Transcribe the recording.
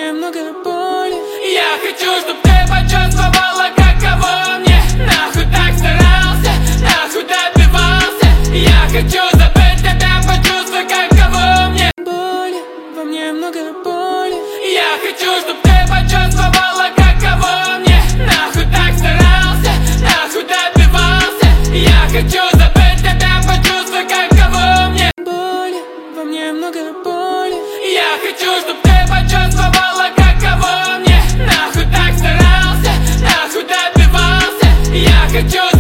мне много боли. Я хочу, чтоб ты почувствовала, каково мне. Нахуй так старался, нахуй добивался. Я хочу забыть тебя, почувствуй, каково мне. Боли, во мне много боли. Я хочу, чтоб ты почувствовала, каково мне. Нахуй так старался, нахуй добивался. Я хочу забыть тебя, почувствуй, каково мне. Боли, во мне много боли. Я хочу, чтоб ты почувствовала, каково мне. Нахуй так старался, нахуй добивался. Я хочу